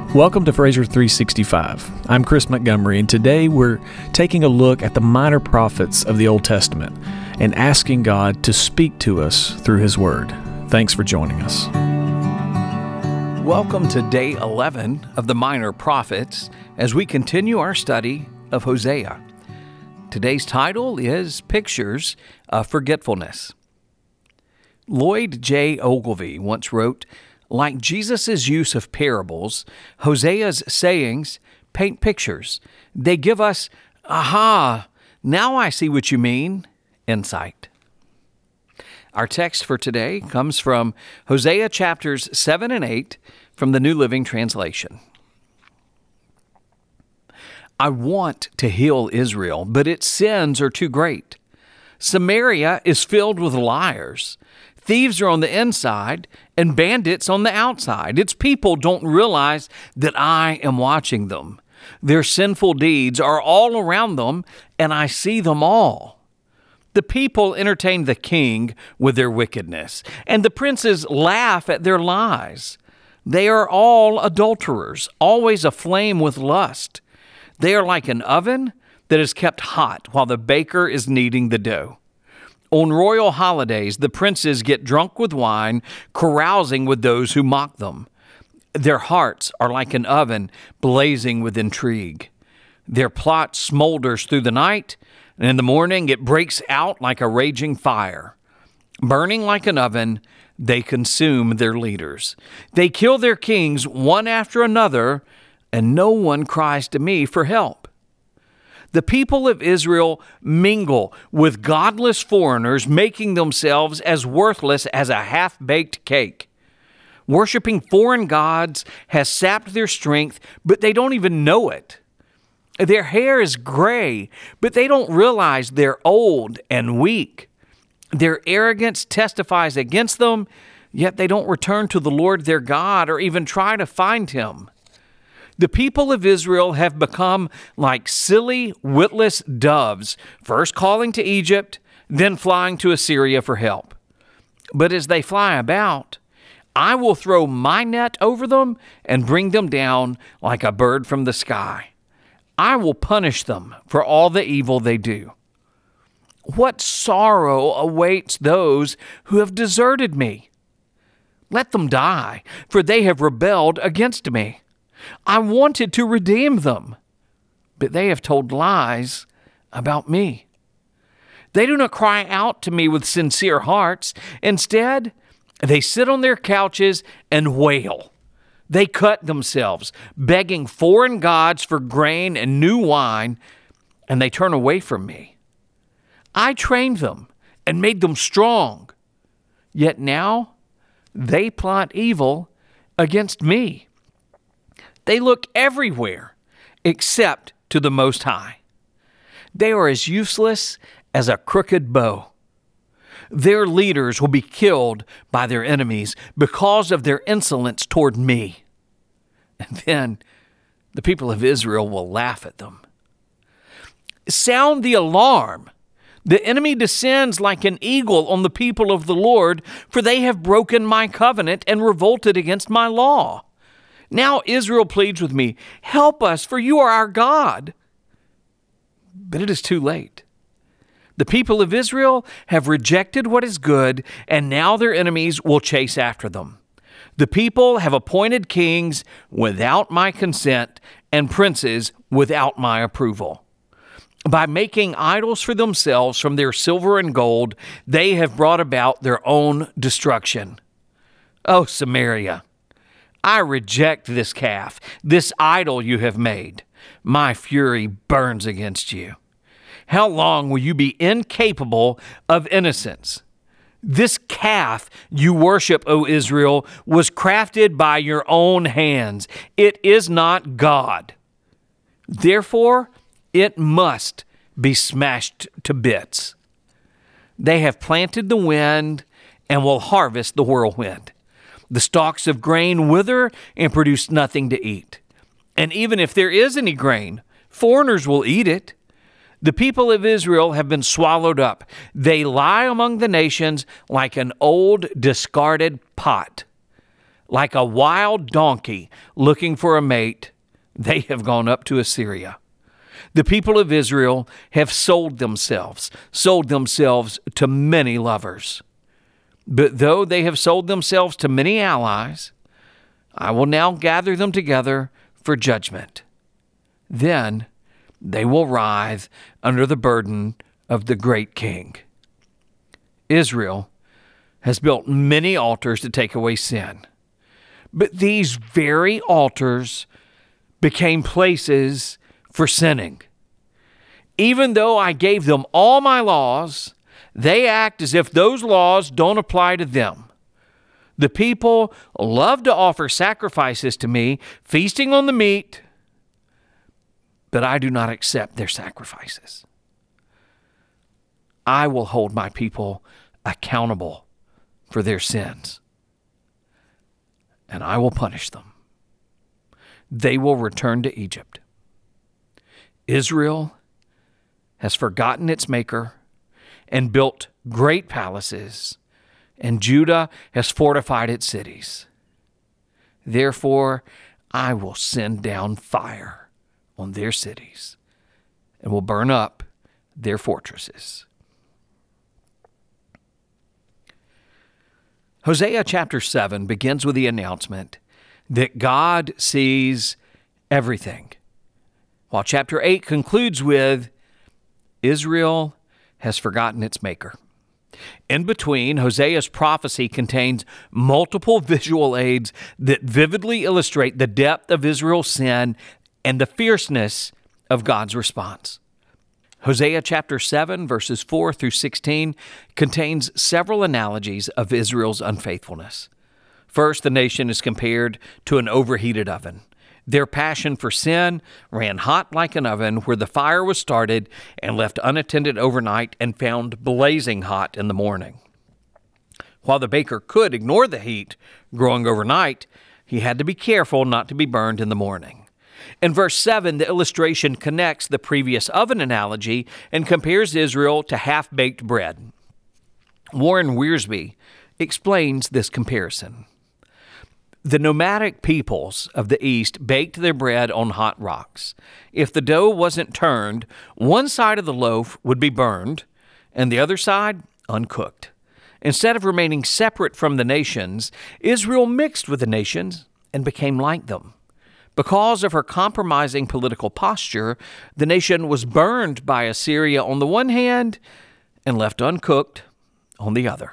Welcome to Fraser 365. I'm Chris Montgomery, and today we're taking a look at the minor prophets of the Old Testament and asking God to speak to us through His Word. Thanks for joining us. Welcome to day 11 of the Minor Prophets as we continue our study of Hosea. Today's title is Pictures of Forgetfulness. Lloyd J. Ogilvie once wrote, "Like Jesus' use of parables, Hosea's sayings paint pictures. They give us, aha, now I see what you mean, insight." Our text for today comes from Hosea chapters 7 and 8 from the New Living Translation. I want to heal Israel, but its sins are too great. Samaria is filled with liars. Thieves are on the inside and bandits on the outside. Its people don't realize that I am watching them. Their sinful deeds are all around them, and I see them all. The people entertain the king with their wickedness, and the princes laugh at their lies. They are all adulterers, always aflame with lust. They are like an oven that is kept hot while the baker is kneading the dough. On royal holidays, the princes get drunk with wine, carousing with those who mock them. Their hearts are like an oven blazing with intrigue. Their plot smolders through the night, and in the morning it breaks out like a raging fire. Burning like an oven, they consume their leaders. They kill their kings one after another, and no one cries to me for help. The people of Israel mingle with godless foreigners, making themselves as worthless as a half-baked cake. Worshipping foreign gods has sapped their strength, but they don't even know it. Their hair is gray, but they don't realize they're old and weak. Their arrogance testifies against them, yet they don't return to the Lord their God or even try to find Him. The people of Israel have become like silly, witless doves, first calling to Egypt, then flying to Assyria for help. But as they fly about, I will throw my net over them and bring them down like a bird from the sky. I will punish them for all the evil they do. What sorrow awaits those who have deserted me? Let them die, for they have rebelled against me. I wanted to redeem them, but they have told lies about me. They do not cry out to me with sincere hearts. Instead, they sit on their couches and wail. They cut themselves, begging foreign gods for grain and new wine, and they turn away from me. I trained them and made them strong, yet now they plot evil against me. They look everywhere except to the Most High. They are as useless as a crooked bow. Their leaders will be killed by their enemies because of their insolence toward me. And then the people of Israel will laugh at them. Sound the alarm. The enemy descends like an eagle on the people of the Lord, for they have broken my covenant and revolted against my law. Now Israel pleads with me, help us, for you are our God. But it is too late. The people of Israel have rejected what is good, and now their enemies will chase after them. The people have appointed kings without my consent and princes without my approval. By making idols for themselves from their silver and gold, they have brought about their own destruction. O Samaria, I reject this calf, this idol you have made. My fury burns against you. How long will you be incapable of innocence? This calf you worship, O Israel, was crafted by your own hands. It is not God. Therefore, it must be smashed to bits. They have planted the wind and will harvest the whirlwind. The stalks of grain wither and produce nothing to eat. And even if there is any grain, foreigners will eat it. The people of Israel have been swallowed up. They lie among the nations like an old discarded pot. Like a wild donkey looking for a mate, they have gone up to Assyria. The people of Israel have sold themselves to many lovers. But though they have sold themselves to many allies, I will now gather them together for judgment. Then they will writhe under the burden of the great king. Israel has built many altars to take away sin. But these very altars became places for sinning. Even though I gave them all my laws, they act as if those laws don't apply to them. The people love to offer sacrifices to me, feasting on the meat, but I do not accept their sacrifices. I will hold my people accountable for their sins, and I will punish them. They will return to Egypt. Israel has forgotten its maker and built great palaces, and Judah has fortified its cities. Therefore, I will send down fire on their cities and will burn up their fortresses. Hosea chapter 7 begins with the announcement that God sees everything, while chapter 8 concludes with Israel has forgotten its maker. In between, Hosea's prophecy contains multiple visual aids that vividly illustrate the depth of Israel's sin and the fierceness of God's response. Hosea chapter 7, verses 4 through 16, contains several analogies of Israel's unfaithfulness. First, the nation is compared to an overheated oven. Their passion for sin ran hot like an oven where the fire was started and left unattended overnight and found blazing hot in the morning. While the baker could ignore the heat growing overnight, he had to be careful not to be burned in the morning. In verse 7, the illustration connects the previous oven analogy and compares Israel to half-baked bread. Warren Wiersbe explains this comparison. The nomadic peoples of the East baked their bread on hot rocks. If the dough wasn't turned, one side of the loaf would be burned and the other side uncooked. Instead of remaining separate from the nations, Israel mixed with the nations and became like them. Because of her compromising political posture, the nation was burned by Assyria on the one hand and left uncooked on the other.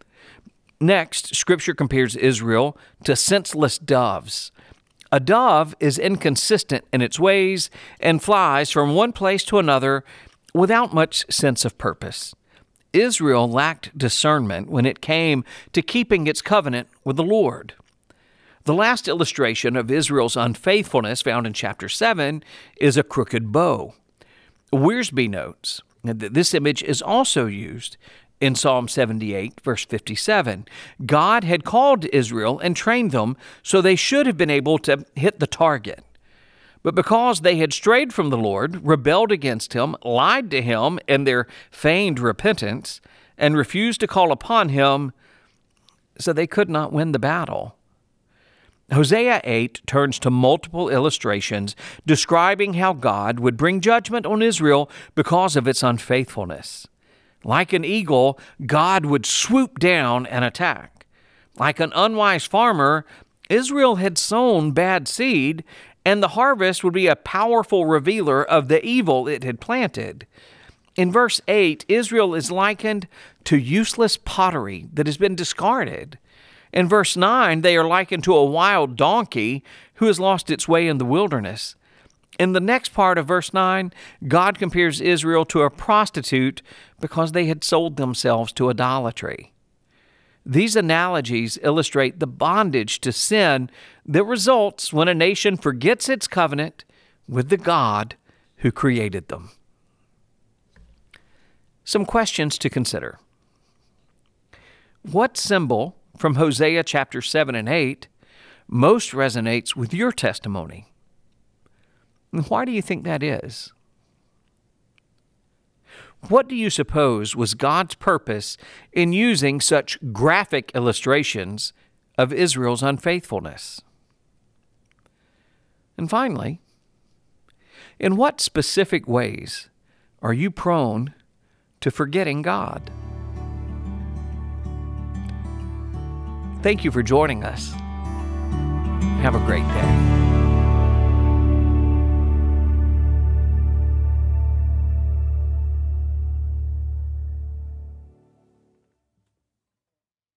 Next, Scripture compares Israel to senseless doves. A dove is inconsistent in its ways and flies from one place to another without much sense of purpose. Israel lacked discernment when it came to keeping its covenant with the Lord. The last illustration of Israel's unfaithfulness found in chapter 7 is a crooked bow. Wiersbe notes that this image is also used in Psalm 78, verse 57. God had called Israel and trained them so they should have been able to hit the target. But because they had strayed from the Lord, rebelled against Him, lied to Him in their feigned repentance, and refused to call upon Him, so they could not win the battle. Hosea 8 turns to multiple illustrations describing how God would bring judgment on Israel because of its unfaithfulness. Like an eagle, God would swoop down and attack. Like an unwise farmer, Israel had sown bad seed, and the harvest would be a powerful revealer of the evil it had planted. In verse 8, Israel is likened to useless pottery that has been discarded. In verse 9, they are likened to a wild donkey who has lost its way in the wilderness. In the next part of verse 9, God compares Israel to a prostitute because they had sold themselves to idolatry. These analogies illustrate the bondage to sin that results when a nation forgets its covenant with the God who created them. Some questions to consider. What symbol from Hosea chapter 7 and 8 most resonates with your testimony? And why do you think that is? What do you suppose was God's purpose in using such graphic illustrations of Israel's unfaithfulness? And finally, in what specific ways are you prone to forgetting God? Thank you for joining us. Have a great day.